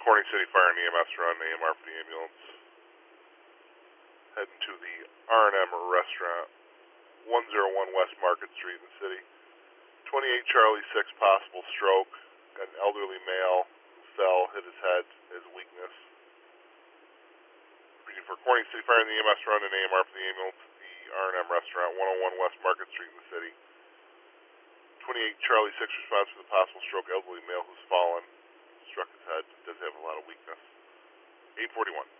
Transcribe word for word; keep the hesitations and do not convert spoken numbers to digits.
Corning City Fire and E M S run, A M R for the ambulance. Heading to the R and M restaurant, one oh one West Market Street in the city. twenty-eight Charlie six, possible stroke. Got an elderly male who fell, hit his head, his weakness. Reading for Corning City Fire and the E M S run and A M R for the ambulance, the R and M restaurant, one oh one West Market Street in the city. twenty-eight Charlie six responds for the possible stroke elderly male who's fallen, struck his head, does have a lot of weakness. eight forty-one.